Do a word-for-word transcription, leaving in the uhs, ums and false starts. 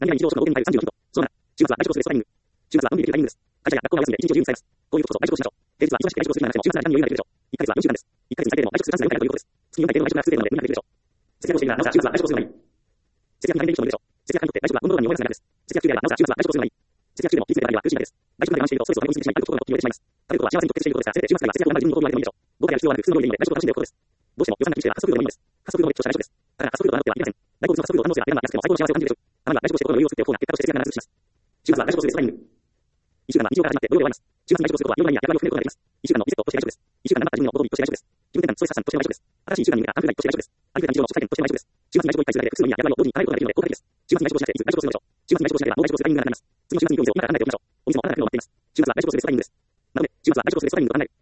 何々日常食のオープンに入るさんじゅうよんヒント。そうだな。週末は外食ストレストライミング。週末はのんびりできるタイミングです。会社や学校が休みで一日を自由に使います。こういうことこそ外食をしましょう。平日は忙しくて外食するならしても、週末なら何を余裕ができるでしょう。いっかげつはよんしゅうかんです。いっかげつ最低でも外食するさんしゅうかんが良いということです。月よんかい程度の外食が普通程度なので無理ができるでしょう。節約をしているならなおさら週末は外食をするのがいい。節約に大変できる人もいるでしょう。節約にとって外食はコントロールに弱いが少ないです。節約中であればなおさら週末は外食をするのがいい。節約中でも気づいてないは苦しいです。外食まで我慢しているとストレスを溜め込みすぎてしまい、あることを言われてしまいます。食べることは幸せに直結していることですが、せめて週末だけは節約を頑張る自分にご褒美をあげてもいいでしょう。豪華や必要はなく普通の料理でいいので外食を楽しんでいることです。どうしても予算が厳しければファストフードでもいいんです。ファストフードの別とした外食です。だからファストフードがなくてはいけません。大好物のファストフードを堪能するが、値段が安くても最高の幸せを感じるでしょう。あまりは外食をして心の余裕を作っておこうが結果として節約が長続きします。週末は外食をするスタイミング。いっしゅうかんは日常から始まって土曜で終わります。週末に外食することは色々な意味や役割を含めることができます。いっしゅうかんのリセットとして外食です。いっしゅうかんでなかった自分のご褒美として外食です。気分転換のストレス発散として外食です。新しいいっしゅうかんに向けたアンプグライとして外食です。ありふれた日常の食体験として外食です。週末に外食をいっかいするだけで複数の意味や役割を同時に叶えることができるので効果的です。週末に外食をしなくていつ外食をするのでしょう。週末に外食をしなければもう外食をするタイミングがなくなります。次の週末に行くお店を今から考えておきましょう。お店も新たな機能を待っています。週末は外食をするスタイミングです。なので、週末は外食をするスタイミングと考える。